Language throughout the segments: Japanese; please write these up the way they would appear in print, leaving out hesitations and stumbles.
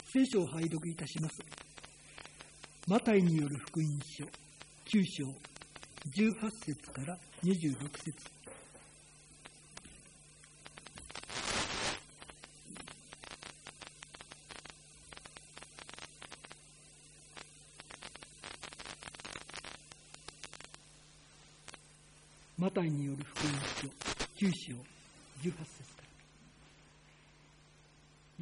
聖書を拝読いたします。マタイによる福音書9章18節から26節。マタイによる福音書9章18節から。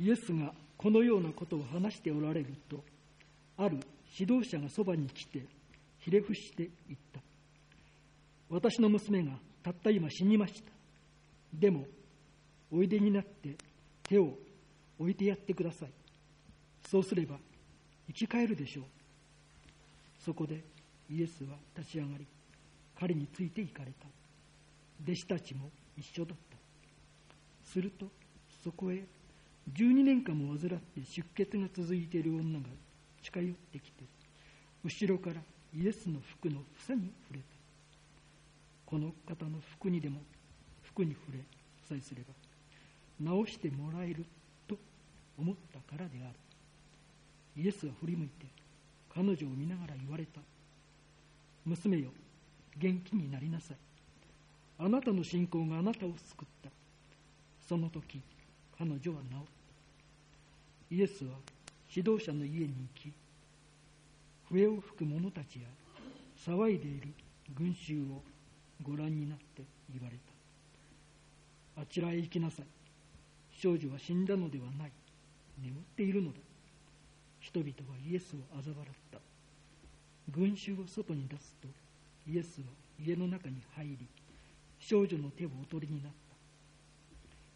イエスがこのようなことを話しておられると、ある指導者がそばに来てひれ伏して言った。私の娘がたった今死にました。でもおいでになって手を置いてやってください。そうすれば生き返るでしょう。そこでイエスは立ち上がり、彼について行かれた。弟子たちも一緒だった。するとそこへ12年間も患って出血が続いている女が近寄ってきて、後ろからイエスの服の房に触れた。この方の服に触れさえすれば治してもらえると思ったからである。イエスは振り向いて彼女を見ながら言われた。娘よ、元気になりなさい。あなたの信仰があなたを救った。その時彼女は治った。イエスは指導者の家に行き、笛を吹く者たちや騒いでいる群衆をご覧になって言われた。あちらへ行きなさい。少女は死んだのではない。眠っているのだ。人々はイエスを嘲笑った。群衆を外に出すと、イエスは家の中に入り、少女の手をお取りになった。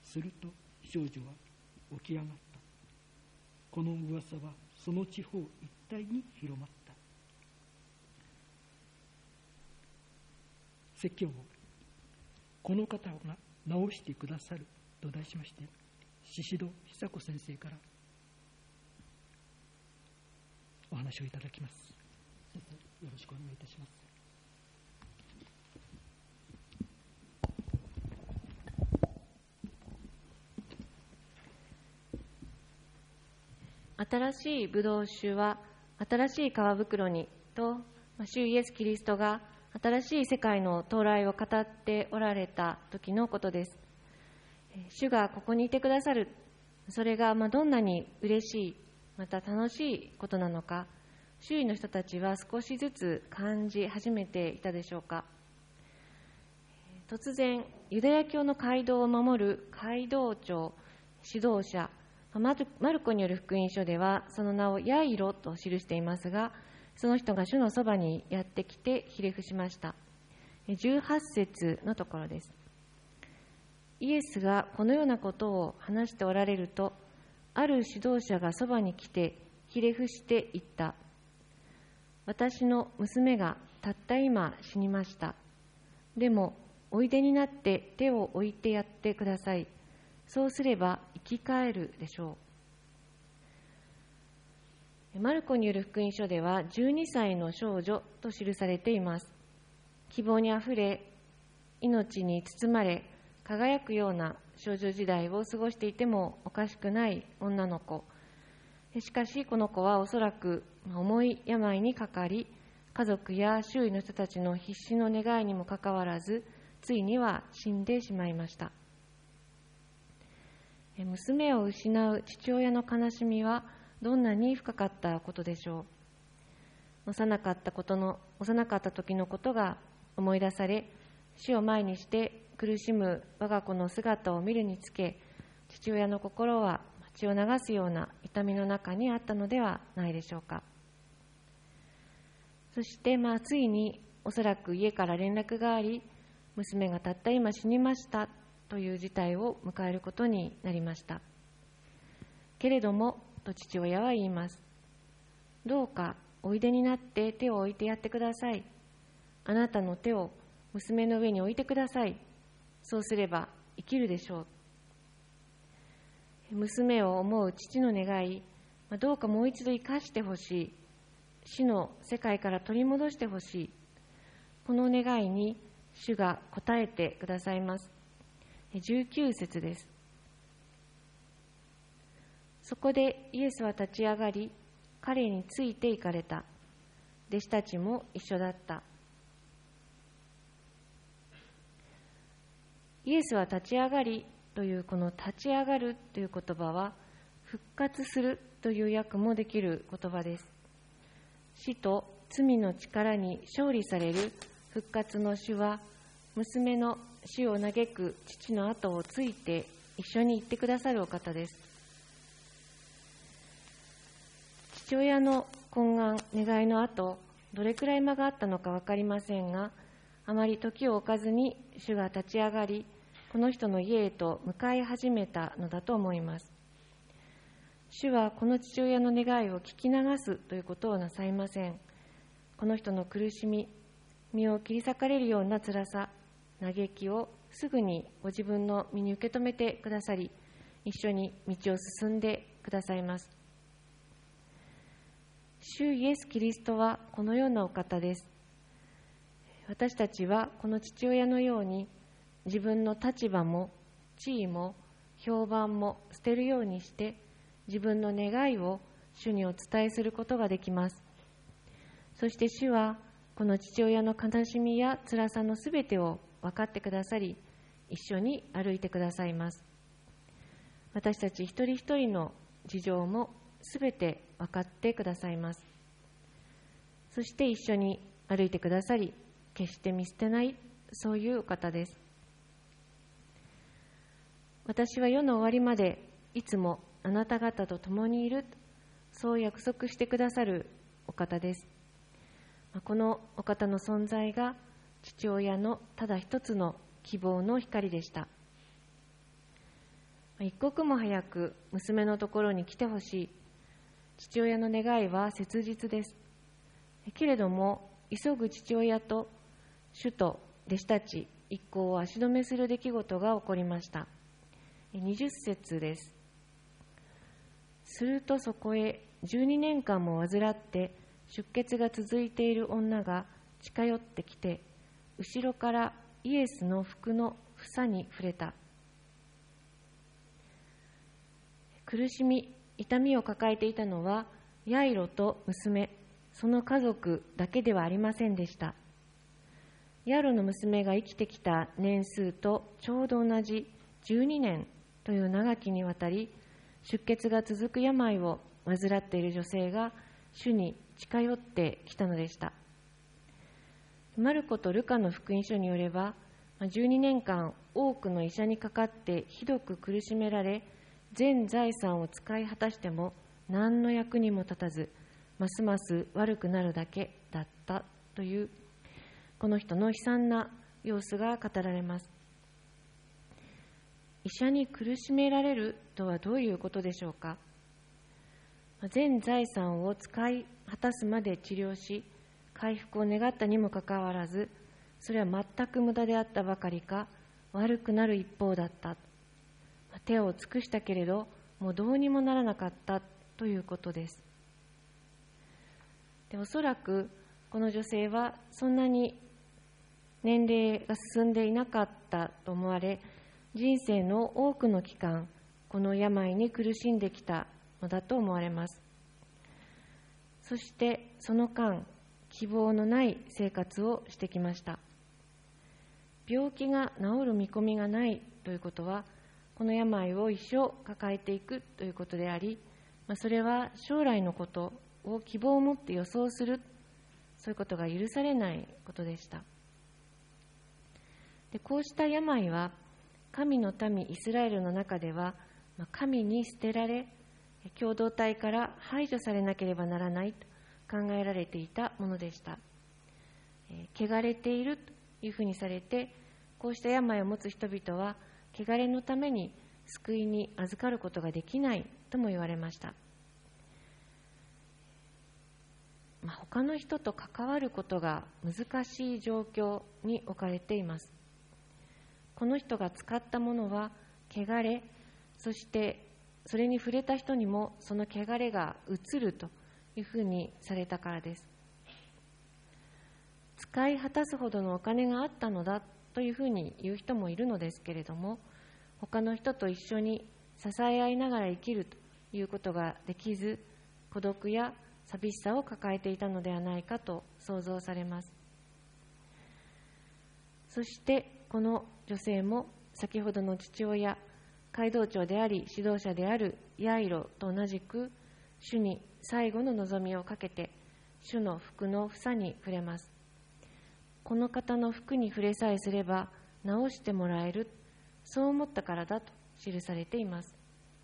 すると少女は起き上がった。この噂はその地方一帯に広まった。説教をこの方が治してくださると題しまして、宍戸久子先生からお話をいただきます。先生、よろしくお願いいたします。 新しいブドウ酒は新しい皮袋にと、主イエス・キリストが新しい世界の到来を語っておられた時のことです。主がここにいてくださる、それがどんなに嬉しい、また楽しいことなのか、周囲の人たちは少しずつ感じ始めていたでしょうか。突然、ユダヤ教の街道を守る街道長、指導者、マルコによる福音書ではその名をヤイロと記していますが、その人が主のそばにやってきてひれ伏しました。18節のところです。イエスがこのようなことを話しておられると、ある指導者がそばに来てひれ伏して言った。私の娘がたった今死にました。でもおいでになって手を置いてやってください。そうすれば生き返るでしょう。マルコによる福音書では12歳の少女と記されています。希望にあふれ、命に包まれ、輝くような少女時代を過ごしていてもおかしくない女の子。しかしこの子はおそらく重い病にかかり、家族や周囲の人たちの必死の願いにもかかわらず、ついには死んでしまいました。娘を失う父親の悲しみはどんなに深かったことでしょう。幼かった時のことが思い出され、死を前にして苦しむ我が子の姿を見るにつけ、父親の心は血を流すような痛みの中にあったのではないでしょうか。そしてついにおそらく家から連絡があり、娘がたった今死にましたという事態を迎えることになりました。けれどもと父親は言います。どうかおいでになって手を置いてやってください。あなたの手を娘の上に置いてください。そうすれば生きるでしょう。娘を思う父の願い、どうかもう一度生かしてほしい。死の世界から取り戻してほしい。この願いに主が応えてくださいます。19節です。 そこでイエスは立ち上がり、彼について行かれた。弟子たちも一緒だった。イエスは立ち上がりというこの立ち上がるという言葉は、復活するという訳もできる言葉です。死と罪の力に勝利される復活の主は、娘の死を嘆く父の後をついて一緒に行ってくださるお方です。父親の懇願、願いの後、どれくらい間があったのか分かりませんが、あまり時を置かずに主が立ち上がり、この人の家へと向かい始めたのだと思います。主はこの父親の願いを聞き流すということをなさいません。この人の苦しみ、身を切り裂かれるような辛さ、嘆きをすぐにご自分の身に受け止めてくださり、一緒に道を進んでくださいます。主イエス・キリストはこのようなお方です。私たちはこの父親のように、自分の立場も地位も評判も捨てるようにして、自分の願いを主にお伝えすることができます。そして主はこの父親の悲しみや辛さのすべてを分かってくださり、一緒に歩いてくださいます。私たち一人一人の事情もすべて分かってくださいます。そして一緒に歩いてくださり、決して見捨てない、そういうお方です。私は世の終わりまでいつもあなた方と共にいる、そう約束してくださるお方です。このお方の存在が父親のただ一つの希望の光でした。一刻も早く娘のところに来てほしい、父親の願いは切実です。けれども急ぐ父親と主と弟子たち一行を足止めする出来事が起こりました。20節です。するとそこへ12年間も患って出血が続いている女が近寄ってきて、後ろからイエスの服の房に触れた。苦しみ、痛みを抱えていたのはヤイロと娘、その家族だけではありませんでした。ヤイロの娘が生きてきた年数とちょうど同じ12年という長きにわたり、出血が続く病を患っている女性が主に近寄ってきたのでした。マルコとルカの福音書によれば、12年間多くの医者にかかってひどく苦しめられ、全財産を使い果たしても何の役にも立たず、ますます悪くなるだけだったという、この人の悲惨な様子が語られます。医者に苦しめられるとはどういうことでしょうか。全財産を使い果たすまで治療し、回復を願ったにもかかわらず、それは全く無駄であったばかりか、悪くなる一方だった。手を尽くしたけれど、もうどうにもならなかったということです。で、おそらくこの女性はそんなに年齢が進んでいなかったと思われ、人生の多くの期間、この病に苦しんできたのだと思われます。そしてその間、希望のない生活をしてきました。病気が治る見込みがないということは、この病を一生抱えていくということであり、それは将来のことを希望を持って予想する、そういうことが許されないことでした。で、こうした病は神の民イスラエルの中では神に捨てられ、共同体から排除されなければならないと考えられていたものでした。汚れているというふうにされて、こうした病を持つ人々は汚れのために救いに預かることができないとも言われました。他の人と関わることが難しい状況に置かれています。この人が使ったものは汚れ、そしてそれに触れた人にもその汚れが移るというふうにされたからです。使い果たすほどのお金があったのだというふうに言う人もいるのですけれども、他の人と一緒に支え合いながら生きるということができず、孤独や寂しさを抱えていたのではないかと想像されます。そしてこの女性も先ほどの父親、街道長であり指導者であるヤイロと同じく、主に最後の望みをかけて主の服の房に触れます。この方の服に触れさえすれば治してもらえる、そう思ったからだと記されています。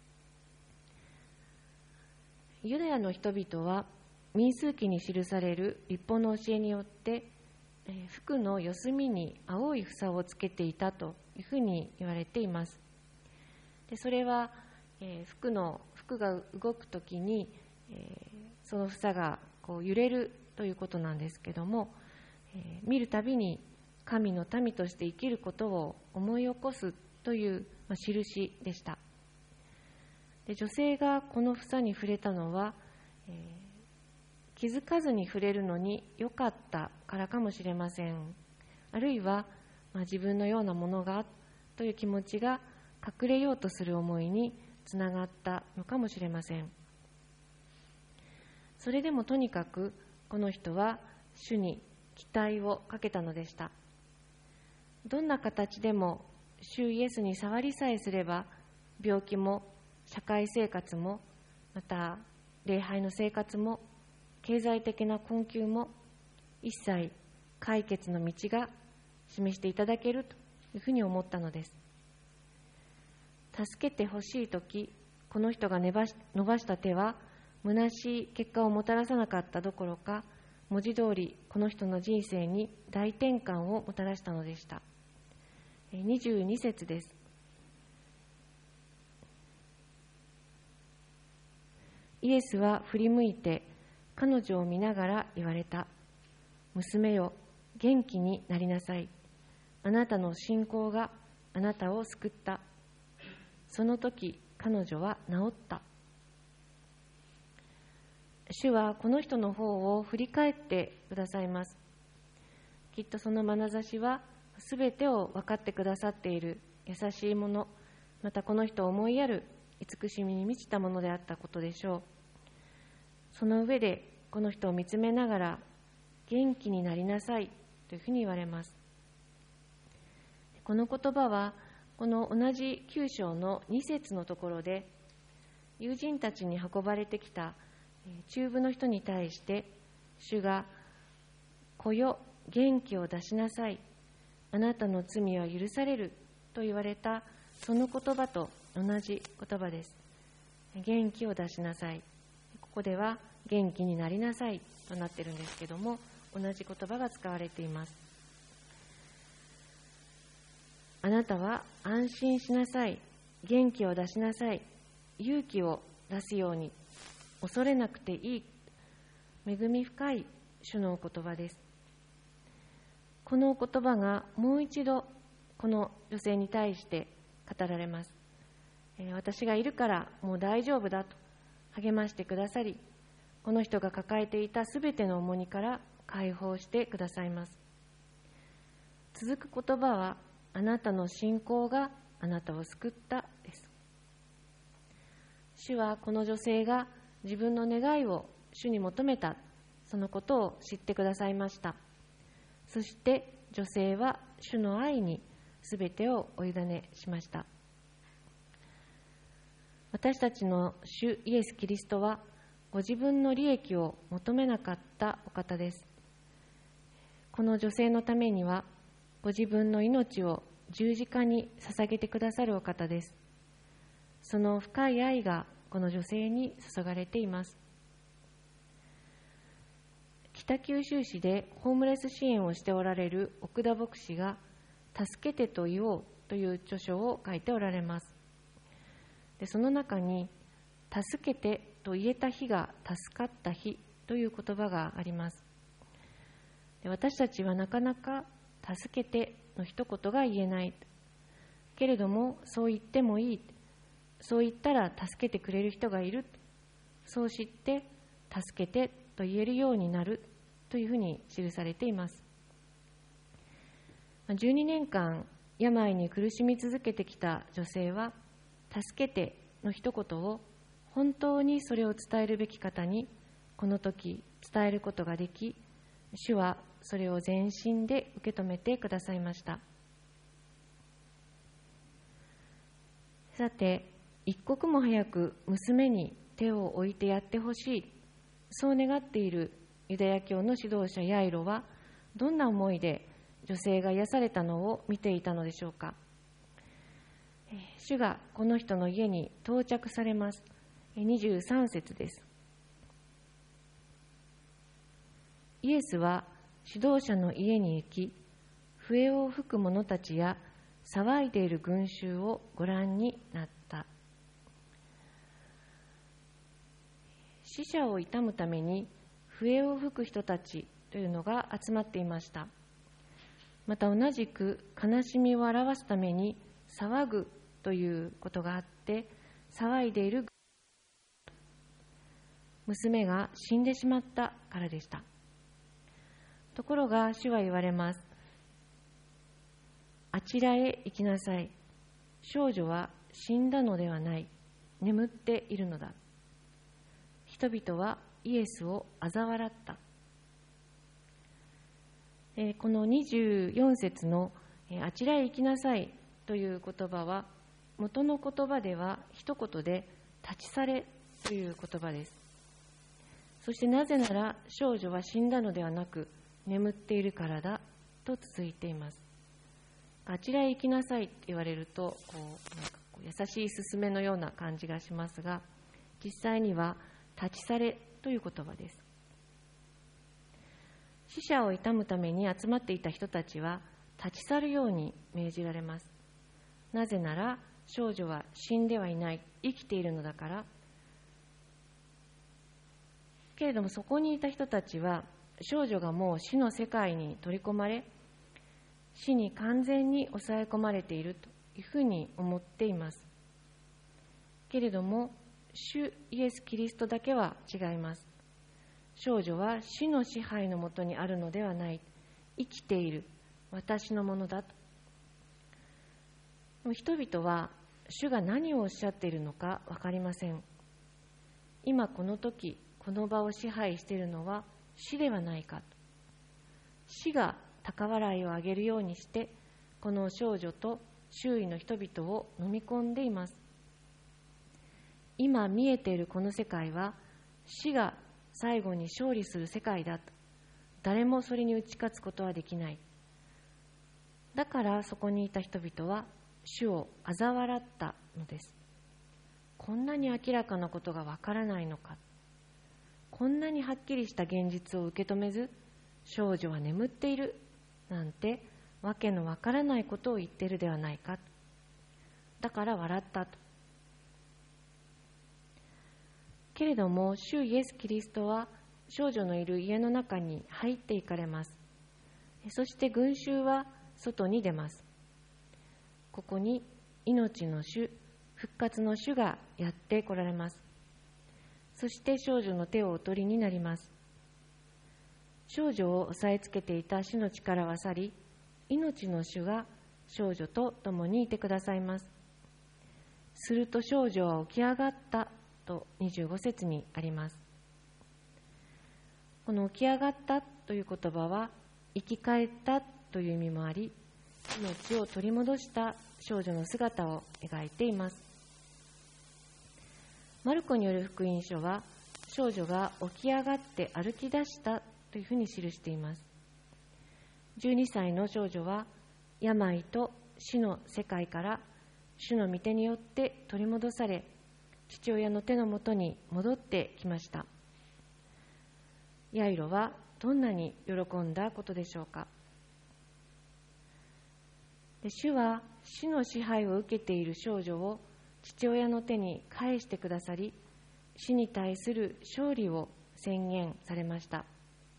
ユダヤの人々は民数記に記される律法の教えによって服の四隅に青い房をつけていたというふうに言われています。でそれは服が動くときにその房がこう揺れるということなんですけども、見るたびに神の民として生きることを思い起こすという印でした。で女性がこの房に触れたのは、気づかずに触れるのに良かったからかもしれません。あるいは、自分のようなものがという気持ちが隠れようとする思いにつながったのかもしれません。それでもとにかくこの人は主に期待をかけたのでした。どんな形でも主イエスに触りさえすれば、病気も社会生活も、また礼拝の生活も経済的な困窮も一切解決の道が示していただけるというふうに思ったのです。助けてほしいとき、この人が伸ばした手は虚しい結果をもたらさなかったどころか、文字通りこの人の人生に大転換をもたらしたのでした。22節です。イエスは振り向いて彼女を見ながら言われた。娘よ、元気になりなさい。あなたの信仰があなたを救った。その時彼女は治った。主はこの人の方を振り返ってくださいます。きっとその眼差しはすべてを分かってくださっている優しいもの、またこの人を思いやる慈しみに満ちたものであったことでしょう。その上でこの人を見つめながら、元気になりなさいというふうに言われます。この言葉はこの同じ9章の2節のところで、友人たちに運ばれてきた中部の人に対して、主が子よ、元気を出しなさい、あなたの罪は許されると言われたその言葉と同じ言葉です。元気を出しなさい、ここでは元気になりなさいとなっているんですけども、同じ言葉が使われています。あなたは安心しなさい、元気を出しなさい、勇気を出すように、恐れなくていい、恵み深い主のお言葉です。このお言葉がもう一度この女性に対して語られます。私がいるからもう大丈夫だと励ましてくださり、この人が抱えていたすべての重荷から解放してくださいます。続く言葉は、あなたの信仰があなたを救ったです。主はこの女性が自分の願いを主に求めた、そのことを知ってくださいました。そして女性は主の愛にすべてをお委ねしました。私たちの主イエス・キリストはご自分の利益を求めなかったお方です。この女性のためにはご自分の命を十字架に捧げてくださるお方です。その深い愛がこの女性に注がれています。北九州市でホームレス支援をしておられる奥田牧師が助けてと言おうという著書を書いておられます。でその中に助けてと言えた日が助かった日という言葉があります。で私たちはなかなか助けての一言が言えないけれども、そう言ってもいい、そう言ったら助けてくれる人がいる、そう知って助けてと言えるようになるというふうに記されています。12年間病に苦しみ続けてきた女性は、助けての一言を本当にそれを伝えるべき方にこの時伝えることができ、主はそれを全身で受け止めてくださいました。さて、一刻も早く娘に手を置いてやってほしい、そう願っているユダヤ教の指導者ヤイロはどんな思いで女性が癒されたのを見ていたのでしょうか。主がこの人の家に到着されます。23節です。イエスは指導者の家に行き、笛を吹く者たちや騒いでいる群衆をご覧になった。死者を悼むために笛を吹く人たちというのが集まっていました。また同じく悲しみを表すために騒ぐということがあって、騒いでいる娘が死んでしまったからでした。ところが主は言われます。あちらへ行きなさい。少女は死んだのではない。眠っているのだ。人々はイエスを嘲笑った。この24節のあちらへ行きなさいという言葉は、元の言葉では一言で立ち去れという言葉です。そしてなぜなら少女は死んだのではなく眠っているからだと続いています。あちらへ行きなさいと言われると優しい勧めのような感じがしますが、実際には立ち去れという言葉です。死者を悼むために集まっていた人たちは立ち去るように命じられます。なぜなら少女は死んではいない、生きているのだから。けれどもそこにいた人たちは少女がもう死の世界に取り込まれ、死に完全に抑え込まれているというふうに思っています。けれども主イエス・キリストだけは違います。少女は死の支配のもとにあるのではない。生きている、私のものだと。人々は主が何をおっしゃっているのか分かりません。今この時この場を支配しているのは死ではないかと。死が高笑いを上げるようにしてこの少女と周囲の人々を飲み込んでいます。今見えているこの世界は死が最後に勝利する世界だと。誰もそれに打ち勝つことはできない。だからそこにいた人々は主を嘲笑ったのです。こんなに明らかなことがわからないのか。こんなにはっきりした現実を受け止めず、少女は眠っているなんてわけのわからないことを言っているではないか。だから笑ったと。けれども主イエス・キリストは少女のいる家の中に入っていかれます。そして群衆は外に出ます。ここに命の主、復活の主がやって来られます。そして少女の手をお取りになります。少女を押さえつけていた死の力は去り、命の主が少女と共にいてくださいます。すると少女は起き上がったと25節にあります。この起き上がったという言葉は生き返ったという意味もあり、命を取り戻した少女の姿を描いています。マルコによる福音書は少女が起き上がって歩き出したというふうに記しています。12歳の少女は病と死の世界から主の御手によって取り戻され、父親の手のもとに戻ってきました。ヤイロはどんなに喜んだことでしょうか。主は死の支配を受けている少女を父親の手に返してくださり、死に対する勝利を宣言されました。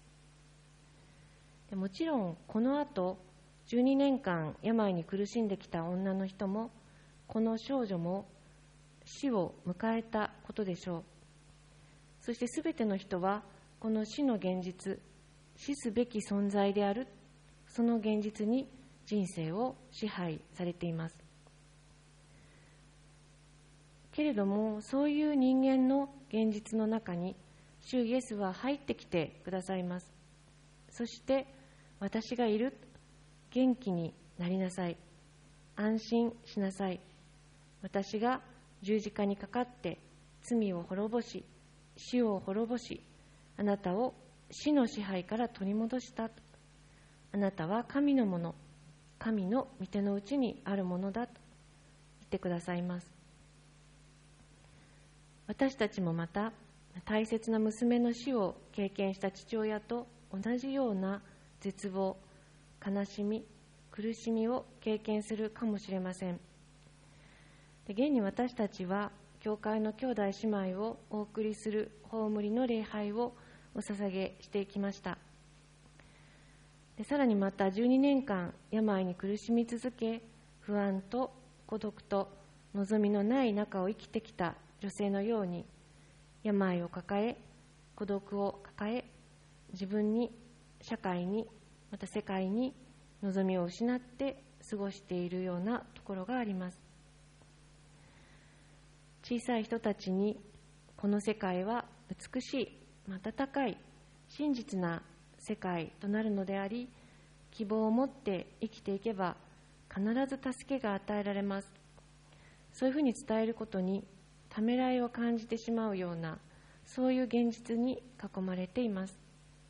もちろんこの後12年間病に苦しんできた女の人も、この少女も死を迎えたことでしょう。そしてすべての人はこの死の現実、死すべき存在である、その現実に人生を支配されています。 けれども、そういう人間の現実の中に主イエスは入ってきてくださいます。そして私がいる、元気になりなさい、安心しなさい、私が十字架にかかって罪を滅ぼし死を滅ぼし、あなたを死の支配から取り戻した。あなたは神のもの、神の御手のうちにあるものだと言ってくださいます。私たちもまた大切な娘の死を経験した父親と同じような絶望、悲しみ、苦しみを経験するかもしれません。現に私たちは教会の兄弟姉妹をお送りする葬りの礼拝をお捧げしていきました。さらにまた12年間病に苦しみ続け、不安と孤独と望みのない中を生きてきた女性のように、病を抱え、孤独を抱え、自分に、社会に、また世界に望みを失って過ごしているようなところがあります。小さい人たちに、この世界は美しい、温かい、真実な世界となるのであり、希望を持って生きていけば必ず助けが与えられます。そういうふうに伝えることにためらいを感じてしまうような、そういう現実に囲まれています。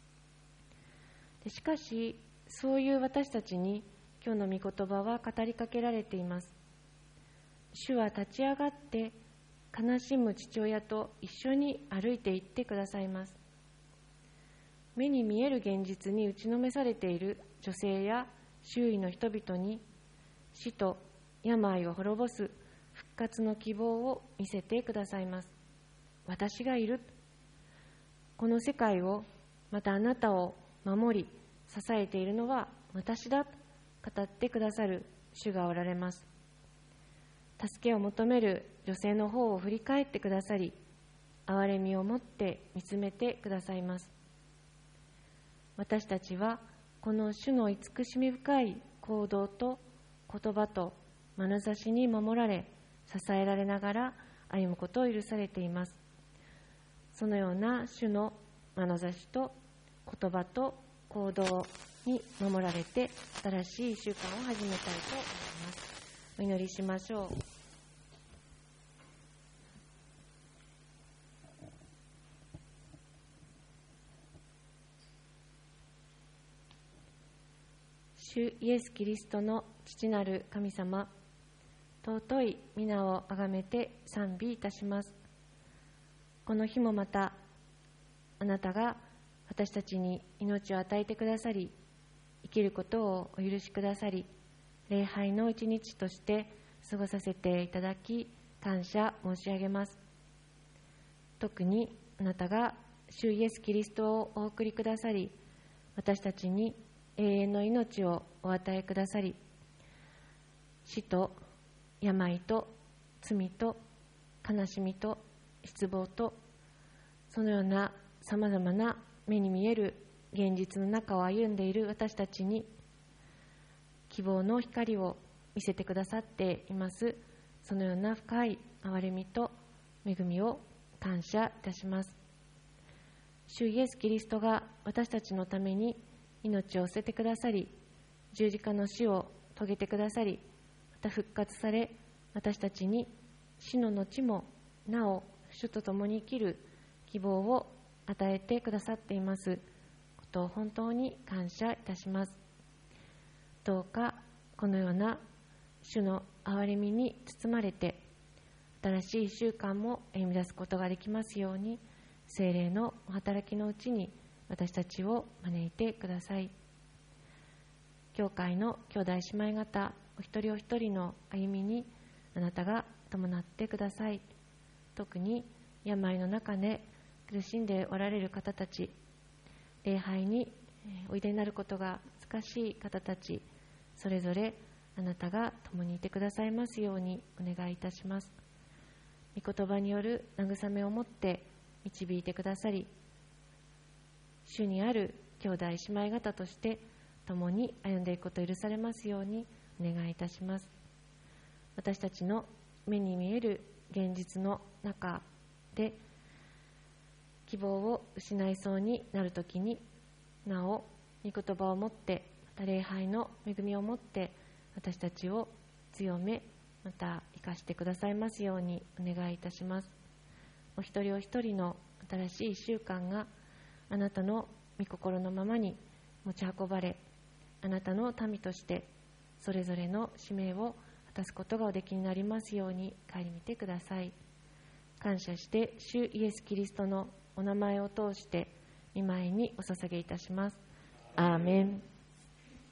しかし、そういう私たちに今日の御言葉は語りかけられています。主は立ち上がって悲しむ父親と一緒に歩いていってくださいます。目に見える現実に打ちのめされている女性や周囲の人々に、死と病を滅ぼす復活の希望を見せてくださいます。私がいる。この世界を、またあなたを守り支えているのは私だと語ってくださる主がおられます。助けを求める女性の方を振り返ってくださり、憐れみを持って見つめてくださいます。私たちはこの主の慈しみ深い行動と言葉と眼差しに守られ、支えられながら歩むことを許されています。そのような主の眼差しと言葉と行動に守られて、新しい習慣を始めたいと思います。お祈りしましょう。主イエス・キリストの父なる神様、尊い皆をあがめて賛美いたします。この日もまたあなたが私たちに命を与えてくださり、生きることをお許しくださり、礼拝の一日として過ごさせていただき、感謝申し上げます。特にあなたが主イエス・キリストをお送りくださり、私たちに永遠の命をお与えくださり、死と病と罪と悲しみと失望と、そのようなさまざまな目に見える現実の中を歩んでいる私たちに希望の光を見せてくださっています。そのような深い憐れみと恵みを感謝いたします。主イエス・キリストが私たちのために命を捨ててくださり、十字架の死を遂げてくださり、また復活され、私たちに死の後もなお主と共に生きる希望を与えてくださっていますことを本当に感謝いたします。どうかこのような主の憐れみに包まれて、新しい習慣も生み出すことができますように、聖霊のお働きのうちに私たちを招いてください。教会の兄弟姉妹方お一人お一人の歩みにあなたが伴ってください。特に病の中で苦しんでおられる方たち、礼拝においでになることが難しい方たち、それぞれあなたが共にいてくださいますようにお願いいたします。御言葉による慰めをもって導いてくださり、主にある兄弟姉妹方として共に歩んでいくことを許されますようにお願いいたします。私たちの目に見える現実の中で希望を失いそうになるときに、なお御言葉を持って、また礼拝の恵みを持って私たちを強め、また生かしてくださいますようにお願いいたします。お一人お一人の新しい1週間があなたの御心のままに持ち運ばれ、あなたの民としてそれぞれの使命を果たすことがおできになりますように顧みてください。感謝して主イエスキリストのお名前を通して御前にお捧げいたします。アーメン。